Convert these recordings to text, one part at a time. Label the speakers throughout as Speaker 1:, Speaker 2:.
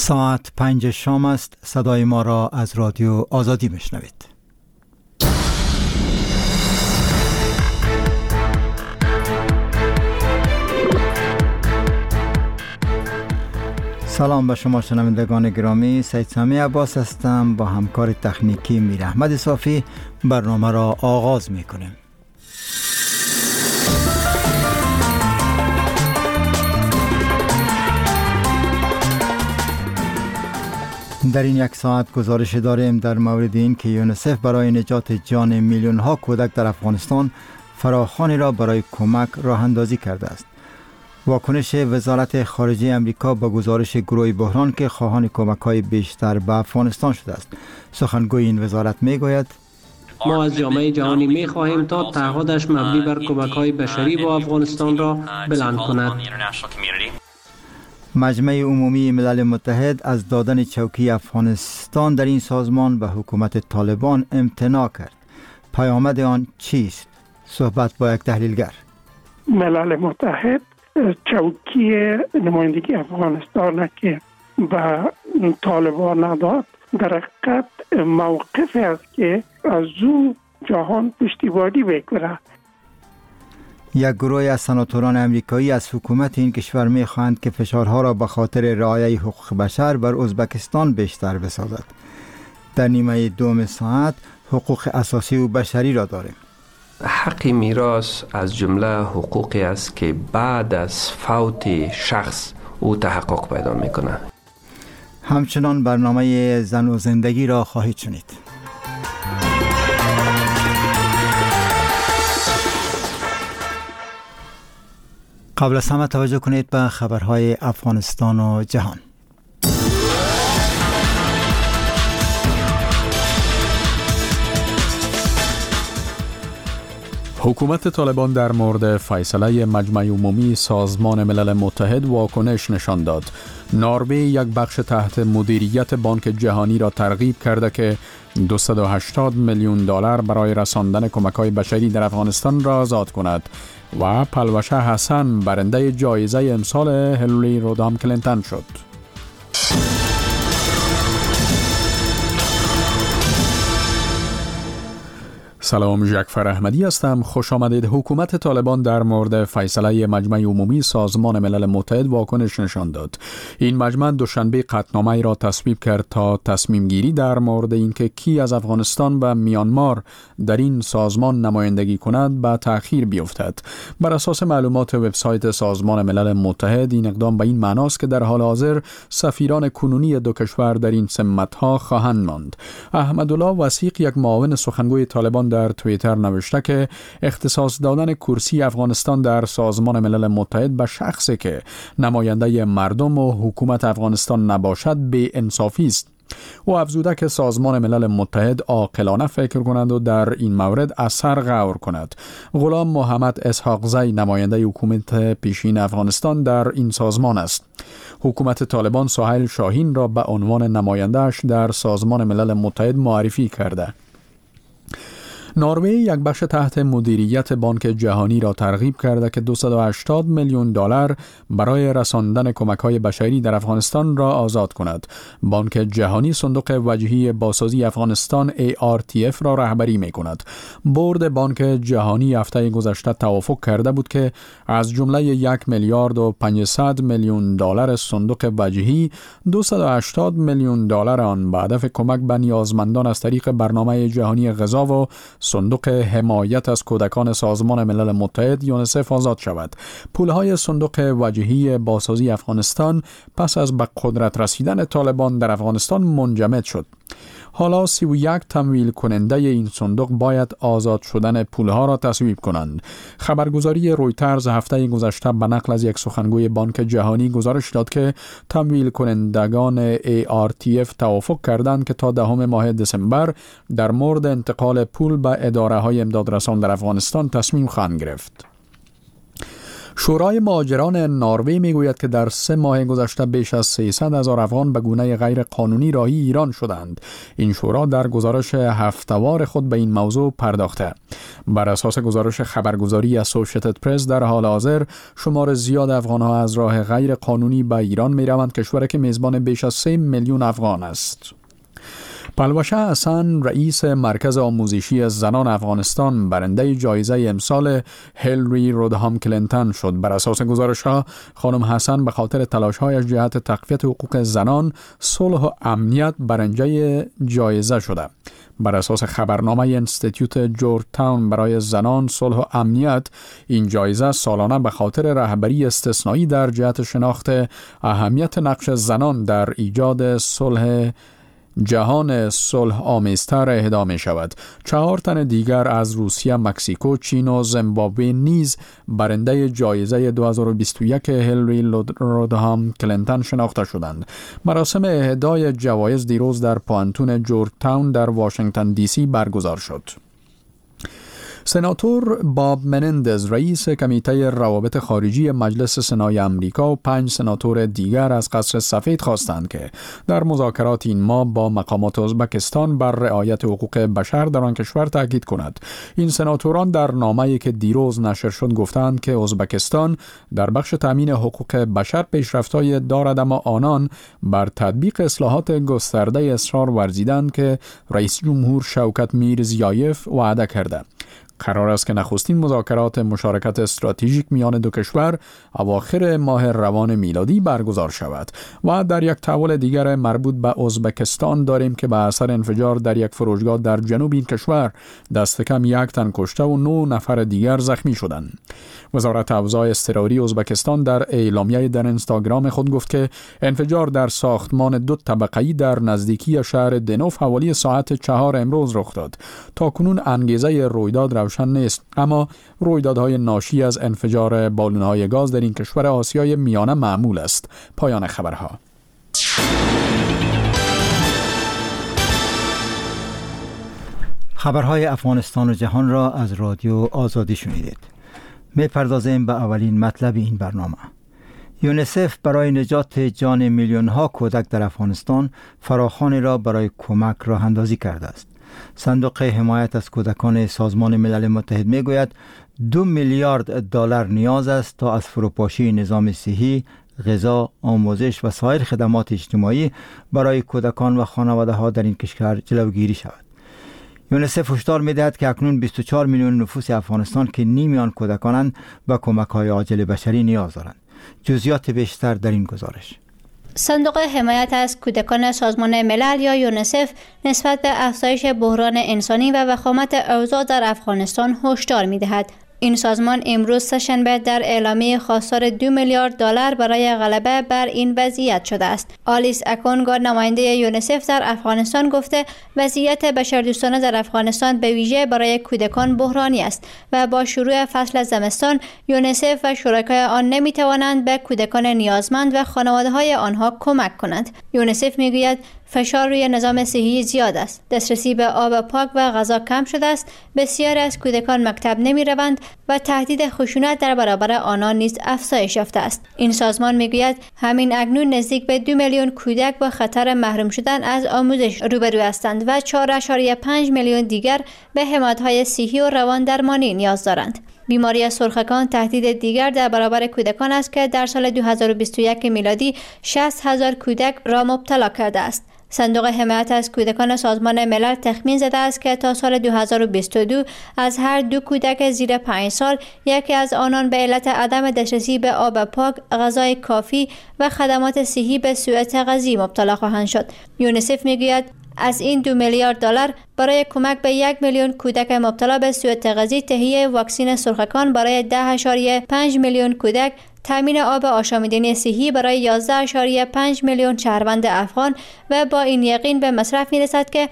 Speaker 1: ساعت 5 شام است. صدای ما را از رادیو آزادی میشنوید. سلام به شما شنوندگان گرامی، سید سامی عباس هستم. با همکار تکنیکی میر احمد صافی برنامه را آغاز میکنیم. در این یک ساعت گزارش داریم در مورد این که یونیسف برای نجات جان میلیون ها کودک در افغانستان فراخوانی را برای کمک راه اندازی کرده است. واکنش وزارت خارجه امریکا به گزارش گروه بحران که خواهان کمک های بیشتر به افغانستان شده است. سخنگوی این وزارت می گوید
Speaker 2: ما از جامعه جهانی می خواهیم تا تعهدش مبنی بر کمک های بشری با افغانستان را بلند کند.
Speaker 1: مجمع عمومی ملل متحد از دادن چوکی افغانستان در این سازمان به حکومت طالبان امتناع کرد. پیامد آن چیست؟ صحبت با یک تحلیلگر.
Speaker 3: ملل متحد چوکی نمایندگی افغانستان که به طالبان نداد در حقیقت موقف است که از او جهان پشتیبانی می‌کند.
Speaker 1: یک گروه از سناتوران امریکایی از حکومت این کشور می‌خواهند که فشارها را به خاطر رعایت حقوق بشر بر ازبکستان بیشتر بسازد. در نیمه دوم ساعت حقوق اساسی و بشری را داریم.
Speaker 4: حق میراث از جمله حقوقی است که بعد از فوت شخص او تحقق پیدا میکنه.
Speaker 1: همچنان برنامه زن و زندگی را خواهید شنید. قبل از همه توجه کنید به خبرهای افغانستان و جهان.
Speaker 5: حکومت طالبان در مورد فیصله مجمع عمومی سازمان ملل متحد واکنش نشان داد. نروژ یک بخش تحت مدیریت بانک جهانی را ترغیب کرده که 280 میلیون دلار برای رساندن کمک‌های بشری در افغانستان را آزاد کند و پلوشه حسن برنده جایزه امسال هیلاری رودام کلینتون شد. سلام، جعفر احمدی هستم. خوش آمدید. حکومت طالبان در مورد فیصله مجمع عمومی سازمان ملل متحد واکنش نشان داد. این مجمع دوشنبه قطعنامه‌ای را تصویب کرد تا تصمیم گیری در مورد اینکه کی از افغانستان و میانمار در این سازمان نمایندگی کند به تأخیر بیفتد. بر اساس معلومات وبسایت سازمان ملل متحد این اقدام به این معناست که در حال حاضر سفیران کنونی دو کشور در این سمت‌ها خواهند ماند. احمدالله وثیق، یک معاون سخنگوی طالبان، در توییتر نوشته که اختصاص دادن کرسی افغانستان در سازمان ملل متحد به شخصی که نماینده مردم و حکومت افغانستان نباشد بی انصافی است. او افزوده که سازمان ملل متحد عاقلانه فکر کند و در این مورد اثر غور کند. غلام محمد اسحاق زی نماینده حکومت پیشین افغانستان در این سازمان است. حکومت طالبان سهیل شاهین را به عنوان نماینده‌اش در سازمان ملل متحد معرفی کرده. نروژ یک بخش تحت مدیریت بانک جهانی را ترغیب کرده که 280 میلیون دلار برای رساندن کمک‌های بشری در افغانستان را آزاد کند. بانک جهانی صندوق وجهی بازسازی افغانستان ARTF را رهبری می‌کند. بورد بانک جهانی هفته گذشته توافق کرده بود که از جمله 1 میلیارد و 500 میلیون دلار صندوق وجهی 280 میلیون دلار آن به هدف کمک به نیازمندان از طریق برنامه جهانی غذا و صندوق حمایت از کودکان سازمان ملل متحد یونیسف آزاد شود. پولهای صندوق وجهی بازسازی افغانستان پس از به قدرت رسیدن طالبان در افغانستان منجمد شد. حالا 31 تمویل کننده این صندوق باید آزاد شدن پولها را تصویب کنند. خبرگزاری رویترز هفته گذشته به نقل از یک سخنگوی بانک جهانی گزارش داد که تمویل کنندگان ARTF توافق کردند که تا 10 ماه دسامبر در مورد انتقال پول به اداره‌های امدادرسان در افغانستان تصمیم خواهند گرفت. شورای مهاجران نروژ میگوید که در 3 ماه گذشته بیش از 300,000 افغان به گونه غیر قانونی راهی ایران شدند. این شورا در گزارش هفته‌وار خود به این موضوع پرداخته. بر اساس گزارش خبرگزاری اسوسییتد پرس در حال حاضر شمار زیاد افغان‌ها از راه غیر قانونی به ایران می‌روند، کشوری که میزبان بیش از 3 میلیون افغان است. پلوشه حسن، رئیس مرکز آموزشی زنان افغانستان، برنده جایزه امسال هیلری رودهام کلینتون شد. بر اساس گزارش‌ها خانم حسن به خاطر تلاش‌هایش جهت تقویت حقوق زنان، صلح و امنیت برنده جایزه شده. بر اساس خبرنامه انستیتوت جورج تاون برای زنان، صلح و امنیت، این جایزه سالانه به خاطر رهبری استثنایی در جهت شناخت اهمیت نقش زنان در ایجاد صلح جهان صلح آمیزتر اهدا می شود. 4 تن دیگر از روسیه، مکزیکو، چین و زیمبابوه نیز برنده جایزه 2021 هیلری رودهام کلینتون شناخته شدند. مراسم اهدای جوایز دیروز در پانتون جورج تاون در واشنگتن دی سی برگزار شد. سناتور باب منندز، رئیس کمیته روابط خارجی مجلس سنای امریکا و 5 سناتور دیگر از قصر سفید خواستند که در مذاکرات این ماه با مقامات ازبکستان بر رعایت حقوق بشر در آن کشور تاکید کند. این سناتوران در نامه‌ای که دیروز نشر شد گفتند که ازبکستان در بخش تامین حقوق بشر پیشرفت‌های دارد، اما آنان بر تطبیق اصلاحات گسترده اصرار ورزیدند که رئیس جمهور شوکت میرزیایف وعده کرده. قرار است که نخستین مذاکرات مشارکت استراتژیک میان دو کشور اواخر ماه روان میلادی برگزار شود. و در یک تحول دیگر مربوط به ازبکستان داریم که به اثر انفجار در یک فروشگاه در جنوب این کشور دست کم 1 تن کشته و 9 نفر دیگر زخمی شدند. وزارت اوضاع اضطراری ازبکستان در اعلامیه در اینستاگرام خود گفت که انفجار در ساختمان 2 طبقه‌ای در نزدیکی شهر دنوف حوالی ساعت 4 امروز رخ داد. تاکنون انگیزه رویداد روشن نیست، اما رویدادهای ناشی از انفجار بالون‌های گاز در این کشور آسیای میانه معمول است. پایان خبرها.
Speaker 1: خبرهای افغانستان و جهان را از رادیو آزادی شنیدید. می‌پردازیم به اولین مطلب این برنامه. یونیسف برای نجات جان میلیون‌ها کودک در افغانستان فراخوانی را برای کمک راه اندازی کرده است. صندوق حمایت از کودکان سازمان ملل متحد میگوید 2 میلیارد دلار نیاز است تا از فروپاشی نظام صحی، غذا، آموزش و سایر خدمات اجتماعی برای کودکان و خانواده‌ها در این کشور جلوگیری شود. یونیسف هشدار می‌دهد که اکنون 24 میلیون نفوس افغانستان که نیمی آن کودکانند به کمک‌های عاجل بشری نیاز دارند. جزئیات بیشتر در این گزارش.
Speaker 6: صندوق حمایت از کودکان سازمان ملل یا یونیسف نسبت به افزایش بحران انسانی و وخامت اوضاع در افغانستان هشدار می‌دهد. این سازمان امروز سه‌شنبه در اعلامیه خواستار 2 میلیارد دلار برای غلبه بر این وضعیت شده است. آلیس اکونگا، نماینده یونیسف در افغانستان، گفته وضعیت بشردوستانه در افغانستان به ویژه برای کودکان بحرانی است و با شروع فصل زمستان یونیسف و شرکای آن نمی‌توانند به کودکان نیازمند و خانواده‌های آنها کمک کنند. یونیسف می‌گوید فشار روی نظام صحی زیاد است. دسترسی به آب پاک و غذا کم شده است. بسیاری از کودکان مکتب نمی‌روند و تهدید خشونت در برابر آنان نیز افزایش یافته است. این سازمان میگوید همین اکنون نزدیک به 2 میلیون کودک با خطر محروم شدن از آموزش روبرو هستند و 4.5 میلیون دیگر به حمایت‌های صحی و روان درمانی نیاز دارند. بیماری سرخکان تهدید دیگر در برابر کودکان است که در سال 2021 میلادی 60,000 کودک را مبتلا کرده است. صندوق حمایت از کودکان سازمان ملل تخمین زده است که تا سال 2022 از هر 2 کودک زیر 5 سال یکی از آنان به علت عدم دسترسی به آب پاک، غذای کافی و خدمات صحی به سوء تغذیه مبتلا خواهند شد. یونیسف میگوید از این 2 میلیارد دلار برای کمک به 1 میلیون کودک مبتلا به سوء تغذیه، تهیه واکسن سرخکان برای 10.5 میلیون کودک، تامین آب آشامیدنی صحی برای 11.5 میلیون شهروند افغان و با این یقین به مصرف می‌رسد که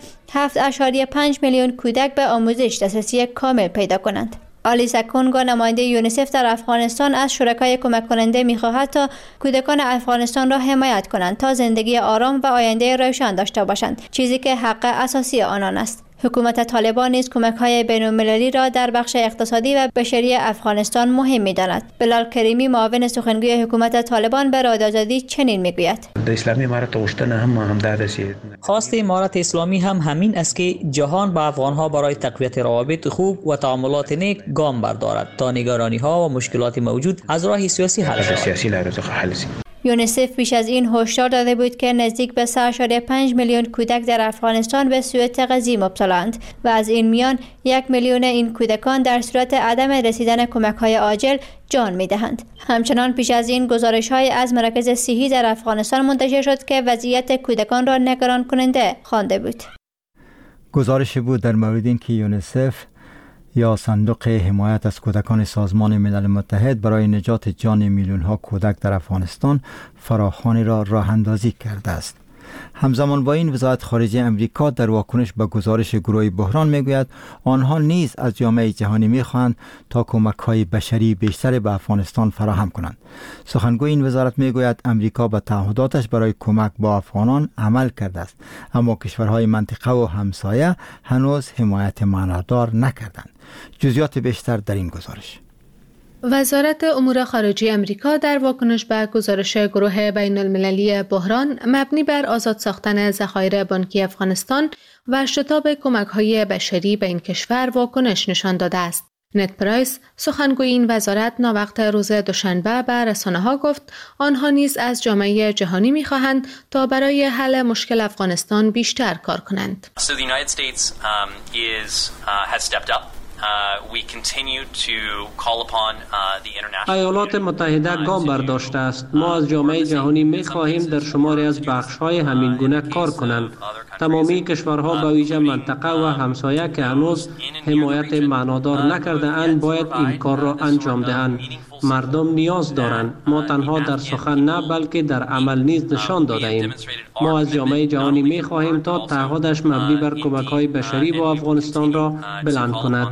Speaker 6: 7.5 میلیون کودک به آموزش دسترسی کامل پیدا کنند. آلیس اکونگا، نماینده یونیسف در افغانستان، از شرکای کمک کننده می‌خواهد تا کودکان افغانستان را حمایت کنند تا زندگی آرام و آینده روشن داشته باشند، چیزی که حق اساسی آنان است. حکومت طالبان نیز کمک‌های بین‌المللی را در بخش اقتصادی و بشری افغانستان مهم می‌داند. بلال کریمی معاون سخنگوی حکومت طالبان به رادیو آزادی چنین می‌گوید:
Speaker 7: اسلامی امارت غوښتنه هم دادسی
Speaker 8: خواست امارت اسلامی هم همین است که جهان به افغان‌ها برای تقویت روابط خوب و تعاملات نیک گام بردارد تا نگرانی‌ها و مشکلات موجود از راه سیاسی حل شود.
Speaker 6: یونیسف پیش از این هشدار داده بود که نزدیک به 3.5 میلیون کودک در افغانستان به سوء تغذیه مبتلایند و از این میان 1 میلیون این کودکان در صورت عدم رسیدن کمک‌های عاجل جان می‌دهند. همچنان پیش از این گزارش‌های از مراکز صحی در افغانستان منتشر شد که وضعیت کودکان را نگران کننده خوانده بود.
Speaker 1: گزارش بود در مورد اینکه یونیسف یا صندوق حمایت از کودکان سازمان ملل متحد برای نجات جان میلیون‌ها کودک در افغانستان فراخوانی را راه اندازی کرده است. همزمان با این وزارت خارجه امریکا در واکنش به گزارش گروه بحران میگوید آنها نیز از جامعه جهانی میخواهند تا کمک‌های بشری بیشتر به افغانستان فراهم کنند. سخنگوی این وزارت میگوید امریکا به تعهداتش برای کمک با افغانان عمل کرده است، اما کشورهای منطقه و همسایه هنوز حمایت معنادار نکردند. جزئیات بیشتر در این گزارش.
Speaker 9: وزارت امور خارجه امریکا در واکنش به گزارش گروه بین المللی بحران مبنی بر آزاد ساختن ذخایر بانکی افغانستان و شتاب کمک‌های بشری به این کشور واکنش نشان داده است. نت پرایس سخنگوی این وزارت ناوقت روز دوشنبه به رسانه‌ها گفت آنها نیز از جامعه جهانی می‌خواهند تا برای حل مشکل افغانستان بیشتر کار کنند.
Speaker 2: ایالات متحده گام برداشته است. ما از جامعه جهانی می خواهیم در شماری از بخش‌های همین گونه کار کنند. تمامی کشورها به ویژه منطقه و همسایه که هنوز حمایت معنادار نکرده اند باید این کار را انجام دهند. مردم نیاز دارند. ما تنها در سخن نه بلکه در عمل نیز نشان داده ایم. ما از جامعه جهانی می خواهیم تا تعهدش مبنی بر کمک‌های بشری با افغانستان را بلند کند.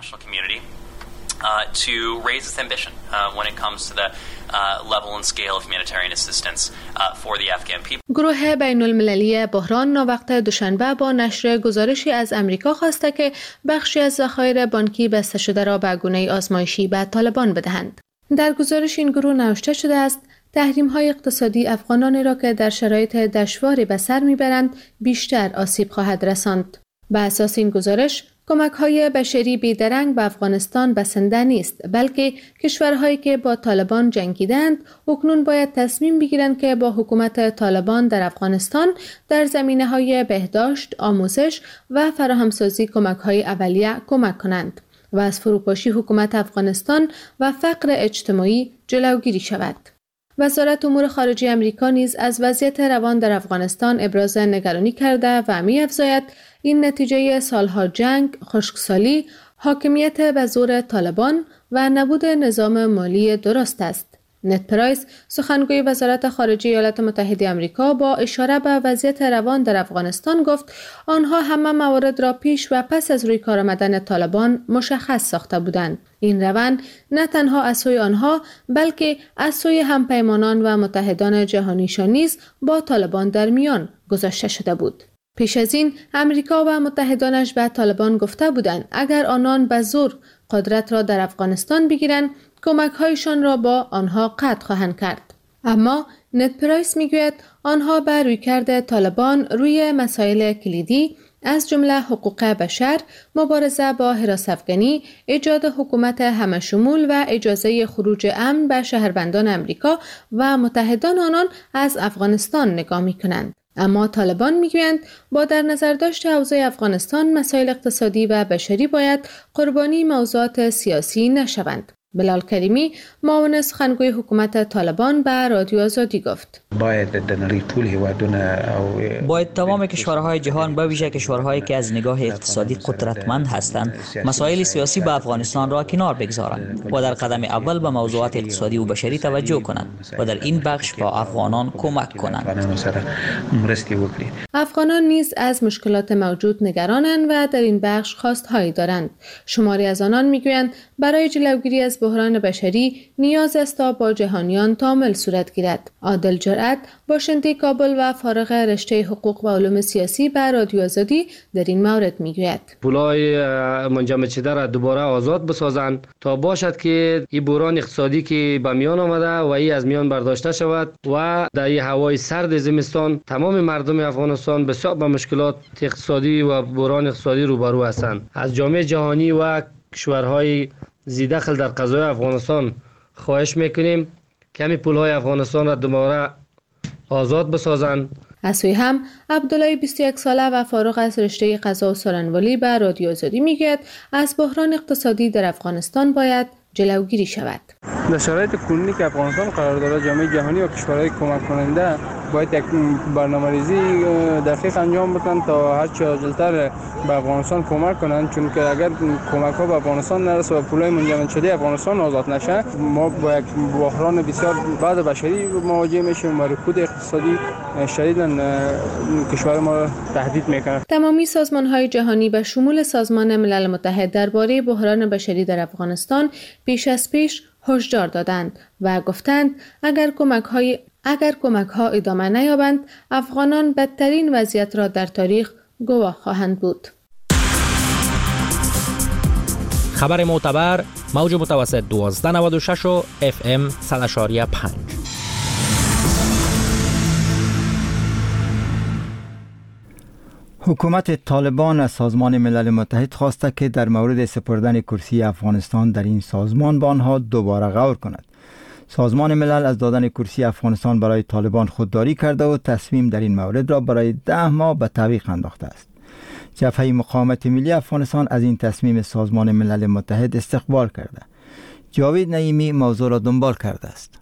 Speaker 10: To raise its ambition when it comes to the level and scale of humanitarian assistance for the Afghan people.
Speaker 9: گروه بین المللی بحران ناوقت دوشنبه با نشر گزارشی از امریکا خواسته که بخشی از ذخایر بانکی بسته شده را به گونه آزمایشی به طالبان بدهند. در گزارش این گروه نوشته شده است تحریم‌های اقتصادی افغانانی را که در شرایط دشواری به سر می‌برند بیشتر آسیب خواهد رساند. بر اساس این گزارش کمک‌های بشری بی‌درنگ به افغانستان بسنده نیست، بلکه کشورهایی که با طالبان جنگیدند اکنون باید تصمیم بگیرند که با حکومت طالبان در افغانستان در زمینه‌های بهداشت، آموزش و فراهمسازی کمک‌های اولیه کمک کنند و از فروپاشی حکومت افغانستان و فقر اجتماعی جلوگیری شود. وزارت امور خارجه امریکا نیز از وضعیت روان در افغانستان ابراز نگرانی کرده و می‌افزاید این نتیجه سالها جنگ، خشکسالی، حاکمیت به زور طالبان و نبود نظام مالی درست است. نت پرایس سخنگوی وزارت خارجه ایالات متحده آمریکا با اشاره به وضعیت روان در افغانستان گفت آنها همه موارد را پیش و پس از روی کار آمدن طالبان مشخص ساخته بودند. این روند نه تنها از سوی آنها بلکه از سوی همپیمانان و متحدان جهانیشان نیز با طالبان در میان گذاشته شده بود. پیش از این امریکا و متحدانش به طالبان گفته بودند اگر آنان به زور قدرت را در افغانستان بگیرند کمک‌هایشان را با آنها قطع خواهند کرد. اما نت پرایس میگوید آنها به رویکرد طالبان روی مسائل کلیدی از جمله حقوق بشر، مبارزه با حراس افغانی، ایجاد حکومت همه‌شمول و اجازه خروج امن به شهروندان امریکا و متحدان آنان از افغانستان نگاه می‌کنند. اما طالبان میگویند با در نظر داشت اوضاع افغانستان مسائل اقتصادی و بشری باید قربانی موضوعات سیاسی نشوند. بلال کریمی معاون سخنگوی حکومت طالبان به رادیو آزادی گفت
Speaker 8: باید تمام کشورهای جهان به ویژه کشورهایی که از نگاه اقتصادی قدرتمند هستند مسائل سیاسی به افغانستان را کنار بگذارند و در قدم اول به موضوعات اقتصادی و بشری توجه کنند و در این بخش با افغانان کمک کنند.
Speaker 9: افغانان نیز از مشکلات موجود نگرانند و در این بخش خواستهایی دارند. شماری از آنان میگویند برای جلوگیری از بحران بشری نیاز است تا با جهانیان تعامل صورت گیرد. عادل جرأت، باشنده کابل و فارغ رشته حقوق و علوم سیاسی به رادیو آزادی در این مورد میگوید:
Speaker 11: پولای منجمد شده را دوباره آزاد بسازند تا باشد که این بحران اقتصادی که به میان آمده و این از میان برداشته شود و در این هوای سرد زمستان تمام مردم افغانستان بسیار با مشکلات اقتصادی و بحران اقتصادی روبرو هستند. از جامعه جهانی و کشورهای ذی‌دخل در قضای افغانستان خواهش میکنیم که همین پولهای افغانستان را دوباره آزاد بسازند.
Speaker 9: از سوی هم عبدالله 21 ساله و فارغ از رشته قضا و سارنوالی به رادیو آزادی میگوید از بحران اقتصادی در افغانستان باید جلوگیری شود.
Speaker 12: در شرایط کنونی که افغانستان قرار دارد، جامعه جهانی و کشورهای کمک کننده باید یک برنامه‌ریزی دقیق انجام بدن تا هر چه عاجل‌تر به افغانستان کمک کنند، چون که اگر کمک‌ها به افغانستان نرسه و پولای منجمد شده افغانستان آزاد نشه، ما با یک بحران بسیار بعد بشری مواجه میشیم و رکود اقتصادی شدیداً کشور ما را تهدید میکنه.
Speaker 9: تمامی سازمان‌های جهانی به شمول سازمان ملل متحد درباره بحران بشری در افغانستان پیش از پیش هشدار دادند و گفتند اگر کمک‌ها ادامه نیابند، افغانان بدترین وضعیت را در تاریخ گواه خواهند بود.
Speaker 13: خبر معتبر، موج متوسط 1296 و FM 100.5.
Speaker 1: حکومت طالبان از سازمان ملل متحد خواسته که در مورد سپردن کرسی افغانستان در این سازمان به آنها دوباره غور کند. سازمان ملل از دادن کرسی افغانستان برای طالبان خودداری کرده و تصمیم در این مورد را برای 10 ماه به تعویق انداخته است. جبهه مقاومت ملی افغانستان از این تصمیم سازمان ملل متحد استقبال کرده. جاوید نعیمی موضوع را دنبال کرده است.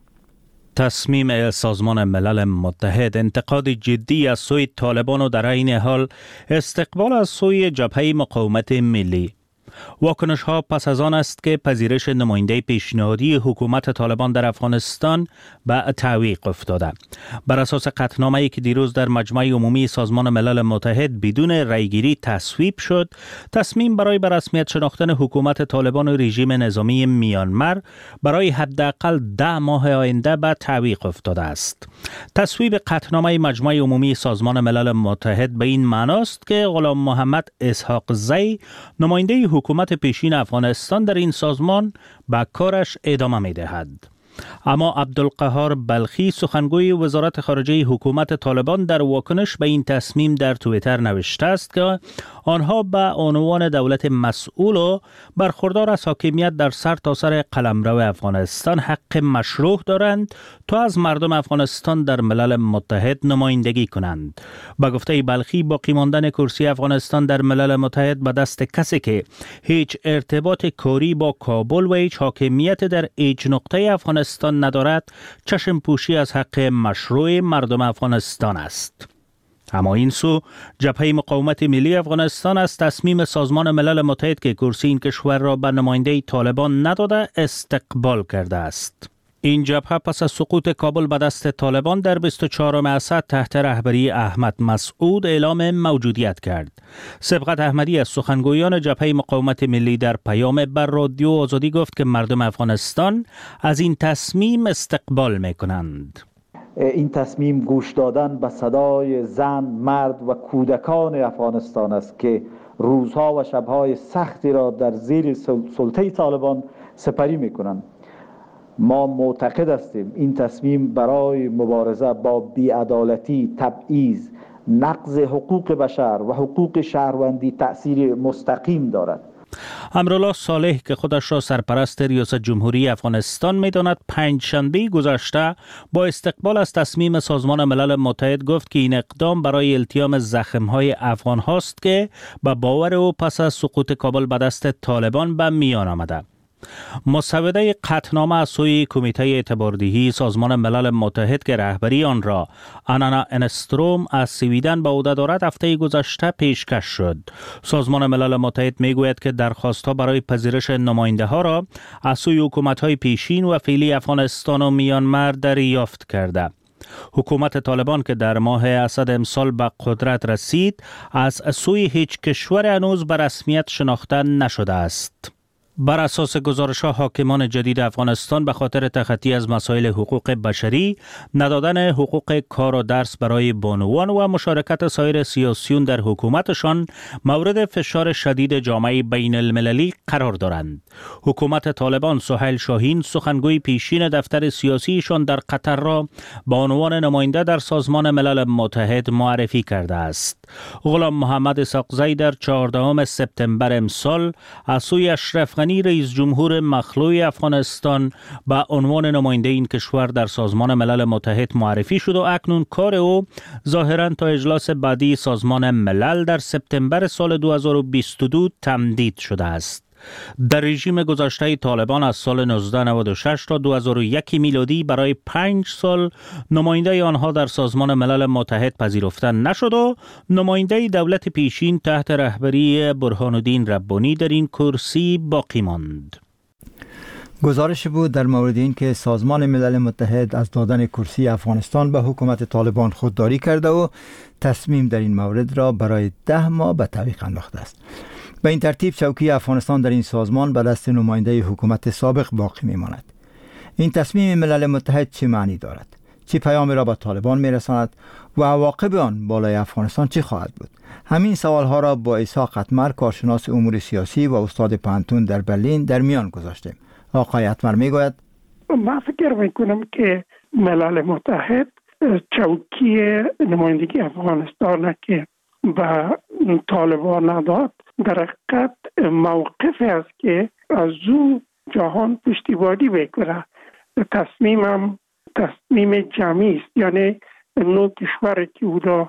Speaker 14: تصمیم سازمان ملل متحد انتقاد جدی از سوی طالبان و در عین حال استقبال از سوی جبهه مقاومت ملی. واکنش ها پس از آن است که پذیرش نماینده پیشنهادی حکومت طالبان در افغانستان به تعویق افتاده. بر اساس قطعنامه‌ای که دیروز در مجمع عمومی سازمان ملل متحد بدون رأیگیری تصویب شد، تصمیم برای به رسمیت شناختن حکومت طالبان و رژیم نظامی میانمار برای حداقل 10 ماه آینده به تعویق افتاده است. تصویب قطعنامه مجمع عمومی سازمان ملل متحد به این معناست که غلام محمد اسحاق زی، نماینده حکومت پیشین افغانستان در این سازمان، به کارش ادامه می دهد. اما عبدالقهار بلخی، سخنگوی وزارت خارجه حکومت طالبان، در واکنش به این تصمیم در توییتر نوشته است که آنها به عنوان دولت مسئول و برخوردار از حاکمیت در سرتاسر قلمرو افغانستان حق مشروع دارند تا از مردم افغانستان در ملل متحد نمایندگی کنند. به گفته بلخی، باقی ماندن کرسی افغانستان در ملل متحد به دست کسی که هیچ ارتباط کاری با کابل و هیچ حاکمیت در هیچ نقطه افغانستان ندارد، چشم پوشی از حق مشروع مردم افغانستان است. اما این سو، جبهه مقاومت ملی افغانستان از تصمیم سازمان ملل متحد که کرسی این کشور را به نماینده طالبان نداده استقبال کرده است. این جبهه پس از سقوط کابل به دست طالبان در 24 اسد تحت رهبری احمد مسعود اعلام موجودیت کرد. سبقت احمدی از سخنگویان جبهه مقاومت ملی در پیام بر رادیو آزادی گفت که مردم افغانستان از این تصمیم استقبال می‌کنند.
Speaker 15: این تصمیم گوش دادن به صدای زن، مرد و کودکان افغانستان است که روزها و شبهای سختی را در زیر سلطه طالبان سپری می‌کنند. ما معتقد هستیم این تصمیم برای مبارزه با بی‌عدالتی، تبعیض، نقض حقوق بشر و حقوق شهروندی تأثیر مستقیم دارد.
Speaker 14: امرالله صالح که خودش را سرپرست ریاست جمهوری افغانستان می‌داند، پنجشنبه گذشته با استقبال از تصمیم سازمان ملل متحد گفت که این اقدام برای التیام زخم‌های افغان هاست که به باور او پس از سقوط کابل به دست طالبان به میان آمده. مسوده قطعنامه از سوی کمیته اعتباردهی سازمان ملل متحد که رهبری آن را آنانا انستروم از سویدن به عهده دارد هفته گذشته پیشکش شد. سازمان ملل متحد میگوید که درخواست‌ها برای پذیرش نماینده ها را از سوی حکومت‌های پیشین و فعلی افغانستان و میانمار دریافت کرده. حکومت طالبان که در ماه اسد امسال به قدرت رسید از سوی هیچ کشور هنوز به رسمیت شناخته نشده است. بر اساس گزارش‌ها حاکمان جدید افغانستان به خاطر تخطی از مسائل حقوق بشری، ندادن حقوق کار و درس برای بانوان و مشارکت سایر سیاسیون در حکومتشان مورد فشار شدید جامعه بین المللی قرار دارند. حکومت طالبان سهیل شاهین سخنگوی پیشین دفتر سیاسیشان در قطر را بانوان نماینده در سازمان ملل متحد معرفی کرده است. غلام محمد اسحاقزی در 14 سپتامبر امسال از سوی اشرف غنی رئیس جمهور مخلوع افغانستان به عنوان نماینده این کشور در سازمان ملل متحد معرفی شد و اکنون کار او ظاهراً تا اجلاس بعدی سازمان ملل در سپتامبر سال 2022 تمدید شده است. در رژیم گذشته طالبان از سال 1996 تا 2001 میلادی برای 5 سال نماینده آنها در سازمان ملل متحد پذیرفته نشد و نماینده دولت پیشین تحت رهبری برهان الدین ربانی در این کرسی باقی ماند.
Speaker 1: گزارش بود در مورد این که سازمان ملل متحد از دادن کرسی افغانستان به حکومت طالبان خودداری کرده و تصمیم در این مورد را برای 10 ماه به تعویق انداخته است. به این ترتیب چوکی افغانستان در این سازمان به دست نماینده حکومت سابق باقی میماند. این تصمیم ملل متحد چه معنی دارد؟ چه پیامی را به طالبان میرساند و عواقب آن بالای افغانستان چه خواهد بود؟ همین سوالها را با عیسی قطمر، کارشناس امور سیاسی و استاد پانتون در برلین در میان گذاشتیم. آقای قطمر میگوید
Speaker 3: من فکر میکنم که ملل متحد چوکی نمایندگی افغانستان که به طالبان نداد در حقیقت موقفی است که از او جهان پشتیبانی بکنه. تصمیم جمعی است، یعنی 9 کشور که او را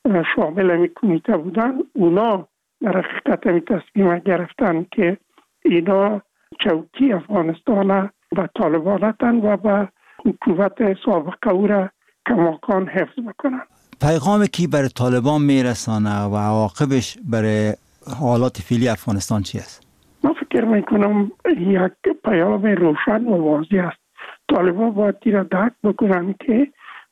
Speaker 3: شامل می کمیته بودن اونا در حقیقت می تصمیم گرفتن که اینا چوکی افغانستان به طالبان و به حکومت سابقه او را کماکان حفظ بکنن.
Speaker 1: پیغامی که برای طالبان میرسانه و عواقبش برای حالات فعلی افغانستان چی است؟
Speaker 3: من فکر میکنم یک پیام روشن و واضح است. طالبان باید را درک بکنن که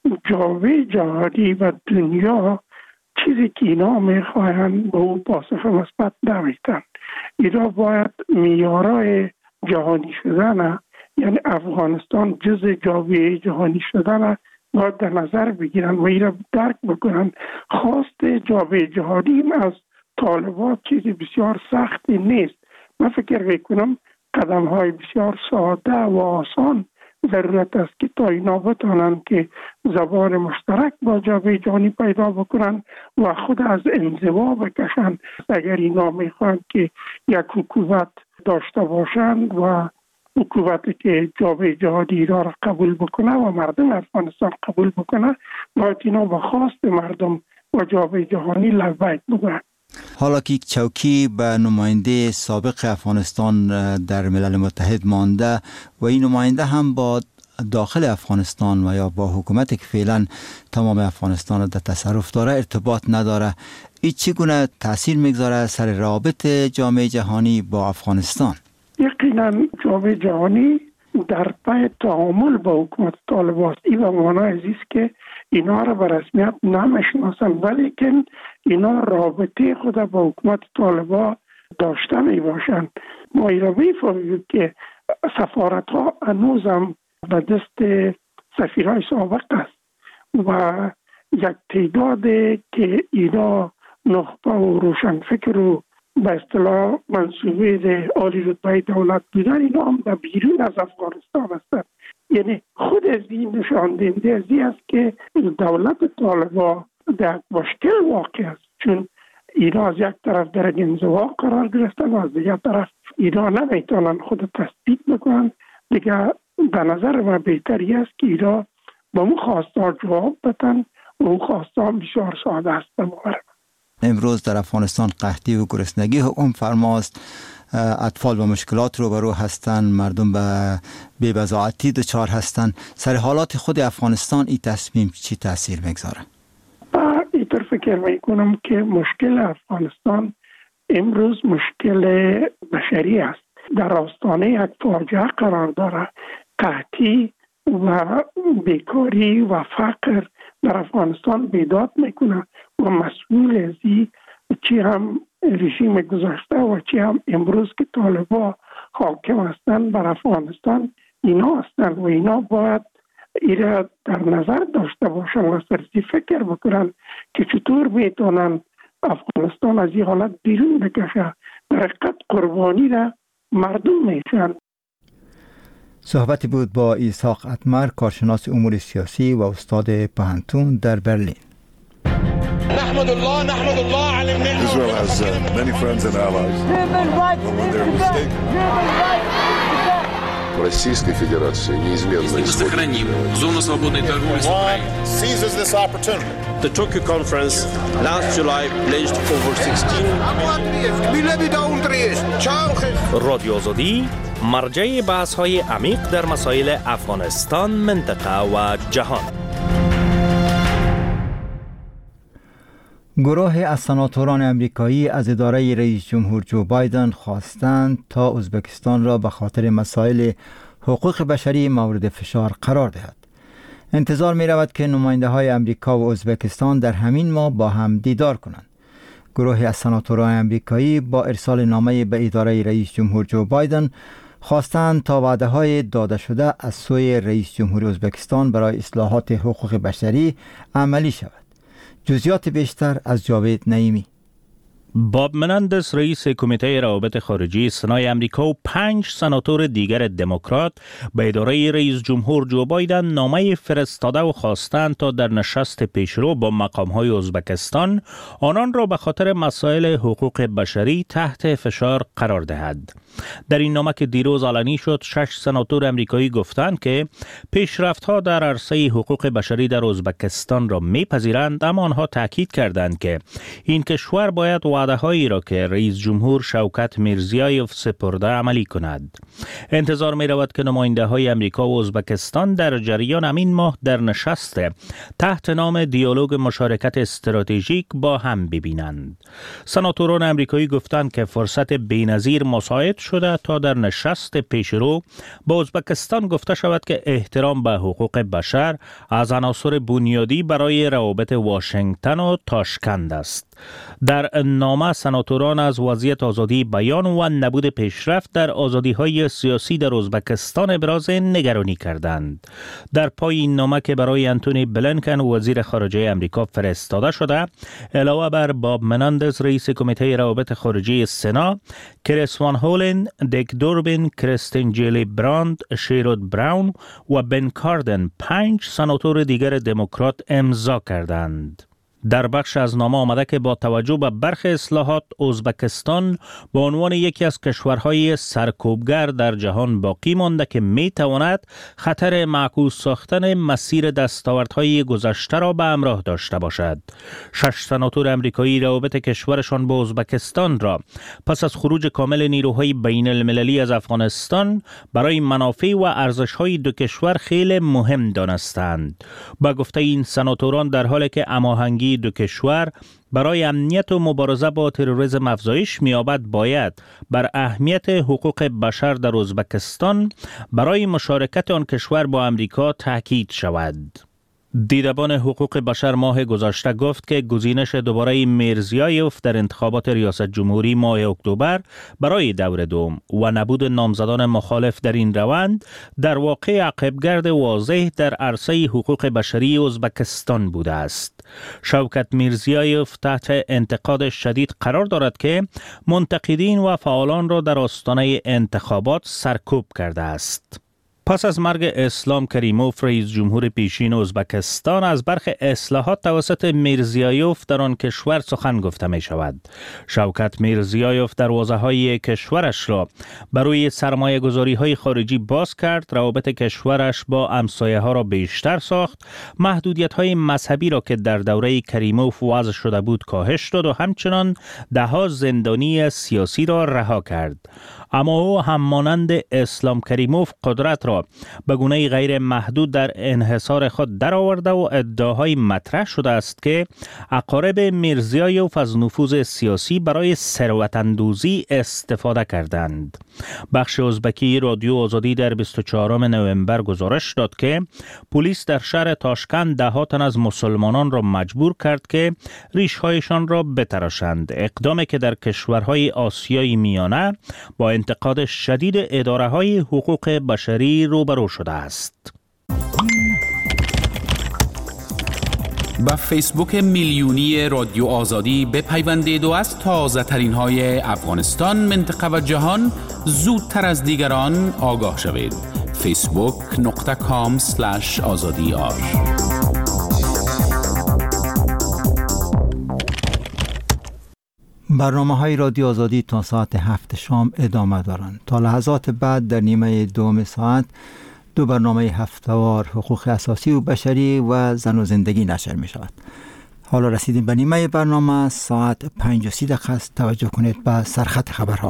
Speaker 3: جامعه جهانی و دنیا چیزی که اینا میخواهند به اون پاسخ مثبت نمیدن. اینا باید معیارهای جهانی شدن، یعنی افغانستان جزء جامعه جهانی شدن باید در نظر بگیرن و اینا درک بکنن. خواست جامعه جهانی از طالبان چیز بسیار سختی نیست. من فکر میکنم قدم های بسیار ساده و آسان ضرورت است که تا اینا بتانند که زبان مشترک با جامعه جهانی پیدا بکنن و خود از انزوا بکشن. اگر اینا میخوان که یک حکومت داشته باشند و حکومتی که جامعه جهانی را قبول بکنه و مردم افغانستان قبول بکنه، باید اینا به خواست مردم و جامعه جهانی لبیک بگویند.
Speaker 1: حالا که چوکی به نماینده سابق افغانستان در ملل متحد مانده و این نماینده هم با داخل افغانستان و یا با حکومتی که فعلا تمام افغانستان در تصرف داره ارتباط نداره، این چگونه تاثیر میگذاره سر رابط جامعه جهانی با افغانستان؟
Speaker 3: یقینا جامعه جهانی در پی تعامل با حکومت طالبان است. این به معنای است که اینا را به رسمیت نمیشناسند، ولیکن اینا رابطه خود با حکومت طالبان داشته می باشند. ما این را می‌فهمیم که سفارت ها هنوز هم به دست سفیرهای سابق است و یک تعداد که اینا نخبه و روشنفکر و به اصطلاح منصوبه عالی رتبه دولت بودن، اینا هم در بیرون از افغانستان هستند. یعنی خود از این نشان دهنده از این است که دولت طالبان در مشکل واقع است، چون اینا از یک طرف در انزوا قرار گرفتن و از دیگر طرف اینا نمیتونن خود تثبیت بکنن. دیگه به نظر من بهتری است که اینا با اون خواستار جواب بدن و اون خواستار بسیار ساده است.
Speaker 1: امروز در افغانستان قحطی و گرسنگی حکم فرماست، اطفال با مشکلات روبرو هستند، مردم به بی‌بضاعتی دچار هستند. سر حالات خود افغانستان این تصمیم چی تاثیر میگذاره؟
Speaker 3: اینطور فکر میکنم که مشکل افغانستان امروز مشکل بشری است، در آستانه یک فاجعه قرار داره. قحطی و بیکاری و فقر در افغانستان بیداد میکنه و مسئول از این چی هم رژیم گذشته و چی هم امروز که طالبان حاکم هستند بر افغانستان اینا هستند و اینا باید ایره در نظر داشته باشن و سرسی فکر بکنن که چطور میتونن افغانستان از این حالت بیرون بکشه. در حقیقت قربانی را مردم میشن.
Speaker 1: صحبتی بود با ایساق اتمر، کارشناس امور سیاسی و استاد پوهنتون در برلین.
Speaker 16: نحمد الله على Israel has many friends and allies. When they're mistaken. Российской Федерации неизменно
Speaker 17: сохраним зону свободной торговли с Украиной.
Speaker 16: Seizes this opportunity.
Speaker 18: The Tokyo conference last July pledged over 16
Speaker 13: رادیو آزادی مرجع بحث‌های عمیق در مسائل افغانستان، منطقه و جهان.
Speaker 1: گروه از سناتوران امریکایی از اداره رئیس جمهور جو بایدن خواستند تا ازبکستان را به خاطر مسائل حقوق بشری مورد فشار قرار دهد. انتظار می رود که نماینده های امریکا و ازبکستان در همین ماه با هم دیدار کنند. گروه از سناتوران امریکایی با ارسال نامه به اداره رئیس جمهور جو بایدن خواستند تا وعده های داده شده از سوی رئیس جمهور ازبکستان برای اصلاحات حقوق بشری عملی شود. جزئیات بیشتر از جاوید نعیمی.
Speaker 14: باب منندس رئیس کمیته روابط خارجی سنای امریکا و 5 سناتور دیگر دموکرات به اداره رئیس جمهور جو بایدن نامه فرستاده و خواستند تا در نشست پیشرو با مقام‌های ازبکستان آنان را به خاطر مسائل حقوق بشری تحت فشار قرار دهد. در این نامه که دیروز علنی شد، 6 سناتور امریکایی گفتند که پیشرفت‌ها در عرصه حقوق بشری در ازبکستان را می‌پذیرند، اما آنها تاکید کردند که این کشور باید وعده‌هایی را که رئیس جمهور شوکت میرزیایوف سپرده عملی کند. انتظار می‌رود که نماینده‌های امریکا و ازبکستان در جریان همین ماه در نشست تحت نام دیالوگ مشارکت استراتژیک با هم ببینند. سناتوران امریکایی گفتند که فرصت بی‌نظیر مساعد شده تا در نشست پیشرو با ازبکستان گفته شود که احترام به حقوق بشر از عناصر بنیادی برای روابط واشنگتن و تاشکند است. در نامه سناتوران از وضعیت آزادی بیان و نبود پیشرفت در آزادی‌های سیاسی در ازبکستان ابراز نگرانی کردند. در پای این نامه که برای انتونی بلینکن وزیر خارجه امریکا فرستاده شده، علاوه بر باب منندز رئیس کمیته روابط خارجی سنا، کریس وان هولن، دیک دوربین، کریستین جیلی براند، شیرود براون و بن کاردن 5 سناتور دیگر دموکرات امضا کردند. در بخش از نامه آمده که با توجه به برخی اصلاحات ازبکستان به عنوان یکی از کشورهای سرکوبگر در جهان باقی مانده که می تواند خطر معکوس ساختن مسیر دستاوردهای گذشته را به همراه داشته باشد. 6 سناتور امریکایی روابط کشورشان با ازبکستان را پس از خروج کامل نیروهای بین المللی از افغانستان برای منافع و ارزش‌های دو کشور خیلی مهم دانستند. با گفته این سناتوران، در حالی که هماهنگی دو کشور برای امنیت و مبارزه با تروریسم افزایش می‌یابد، باید بر اهمیت حقوق بشر در ازبکستان برای مشارکت آن کشور با امریکا تاکید شود. دیدبان حقوق بشر ماه گذشته گفت که گزینش دوباره میرزیایوف در انتخابات ریاست جمهوری ماه اکتبر برای دور دوم و نبود نامزدان مخالف در این روند در واقع عقبگرد واضح در عرصه حقوق بشری ازبکستان بوده است. شوکت میرزیایوف تحت انتقاد شدید قرار دارد که منتقدین و فعالان را در آستانه انتخابات سرکوب کرده است. پس از مرگ اسلام کریموف رئیس جمهور پیشین ازبکستان، از برخی اصلاحات توسط میرزیایوف در آن کشور سخن گفته می شود. شوکت میرزیایوف دروازه‌های کشورش را برای سرمایه گذاری های خارجی باز کرد، روابط کشورش با همسایه ها را بیشتر ساخت، محدودیت های مذهبی را که در دوره کریموف وضع شده بود کاهش داد و همچنان ده‌ها زندانی سیاسی را رها کرد. اما او هم مانند اسلام کریموف قدرت را را به گونه غیر محدود در انحصار خود درآورده و ادعاهای مطرح شده است که اقارب میرزیایوف از نفوذ سیاسی برای ثروت‌اندوزی استفاده کردند. بخش ازبکی رادیو آزادی در 24 نوامبر گزارش داد که پلیس در شهر تاشکند ده ها تن از مسلمانان را مجبور کرد که ریش‌هایشان را بتراشند، اقدامی که در کشورهای آسیای میانه با انتقاد شدید اداره‌های حقوق بشری روبرو شده است.
Speaker 19: با فیسبوک میلیونی رادیو آزادی بپیوندید و از تازه ترین های افغانستان، منطقه و جهان زودتر از دیگران آگاه شوید. facebook.com/azadi.
Speaker 1: برنامه‌های رادیو آزادی تا ساعت 7 شام ادامه دارند. تا لحظات بعد در نیمه دوم ساعت 2 برنامه هفته‌وار حقوق اساسی و بشری و زن و زندگی نشر می شود. حالا رسیدیم به نیمه برنامه، ساعت 5:30 است. توجه کنید به سرخط خبرها.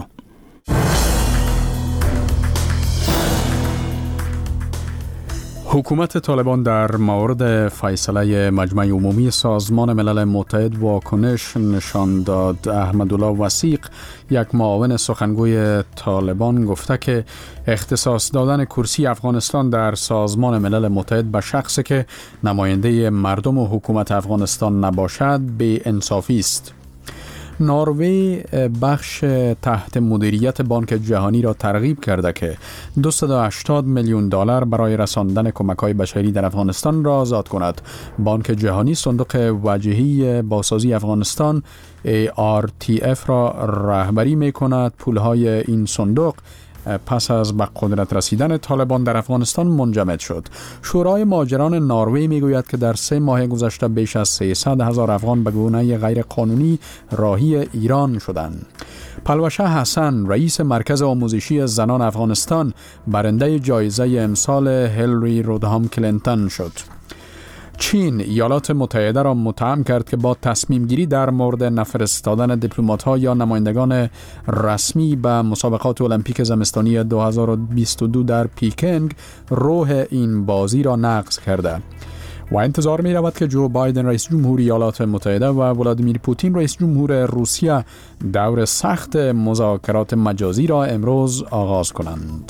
Speaker 5: حکومت طالبان در مورد فیصله مجمع عمومی سازمان ملل متحد واکنش نشان داد. احمدالله وثیق، یک معاون سخنگوی طالبان، گفته که اختصاص دادن کرسی افغانستان در سازمان ملل متحد به شخصی که نماینده مردم و حکومت افغانستان نباشد بی انصافی است. نروژ بخش تحت مدیریت بانک جهانی را ترغیب کرده که $280 میلیون برای رساندن کمک‌های بشری در افغانستان را آزاد کند. بانک جهانی صندوق وجهی بازسازی افغانستان ARTF را رهبری می‌کند. پول‌های این صندوق پس از به قدرت رسیدن طالبان در افغانستان منجمد شد. شورای مهاجران نروژ میگوید که در 3 ماه گذشته بیش از 300,000 افغان به گونه غیر قانونی راهی ایران شدند. پلوشه حسن، رئیس مرکز آموزشی زنان افغانستان، برنده جایزه امسال هیلری رودهام کلینتون شد. چین ایالات متحده را متهم کرد که با تصمیم گیری در مورد نفرستادن دیپلمات‌ها یا نمایندگان رسمی به مسابقات المپیک زمستانی 2022 در پیکنگ روح این بازی را نقض کرده و انتظار می رود که جو بایدن رئیس جمهور ایالات متحده و ولادیمیر پوتین رئیس جمهور روسیه دور سخت مذاکرات مجازی را امروز آغاز کنند.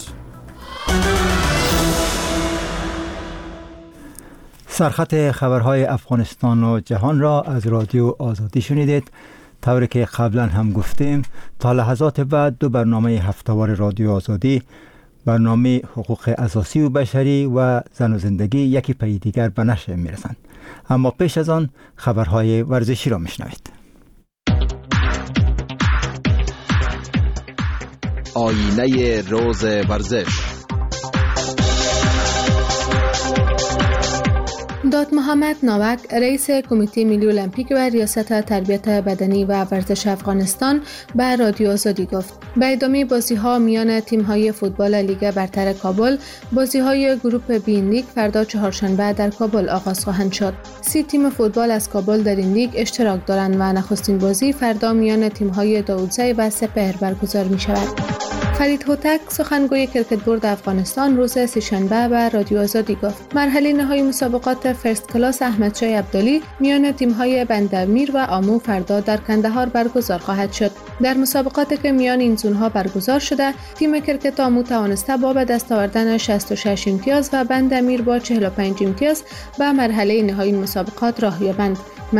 Speaker 1: سرخط خبرهای افغانستان و جهان را از رادیو آزادی شنیدید. طوری که قبلا هم گفتیم تا لحظات بعد 2 برنامه هفته‌وار رادیو آزادی، برنامه حقوق اساسی و بشری و زن و زندگی یکی پی دیگر به نشر میرسند. اما پیش از آن خبرهای ورزشی را میشنوید.
Speaker 20: آینه روز ورزش.
Speaker 9: داد محمد ناوک، رئیس کمیته ملی المپیک و ریاست تربیت بدنی و ورزش افغانستان، به رادیو آزادی گفت به ادامه بازی‌ها میان تیم‌های فوتبال لیگ برتر کابل، بازی‌های گروپ بی لیگ فردا چهارشنبه در کابل آغاز خواهند شد. 30 تیم فوتبال از کابل در این لیگ اشتراک دارند و نخستین بازی فردا میان تیم‌های داودزی و سپهر برگزار می‌شود. فرید هوتک، سخنگوی کرکت بورد افغانستان، روز سه‌شنبه به رادیو آزادی گفت مرحله نهایی مسابقات فرست کلاس احمدشاه عبدالی میان تیم‌های بندرمیر و آمو فردا در کندهار برگزار خواهد شد. در مسابقاتی که میان این زون‌ها برگزار شده، تیم کرکت آمو توانسته با به دست آوردن 66 امتیاز و بندرمیر با 45 امتیاز به مرحله نهایی مسابقات راه یابند.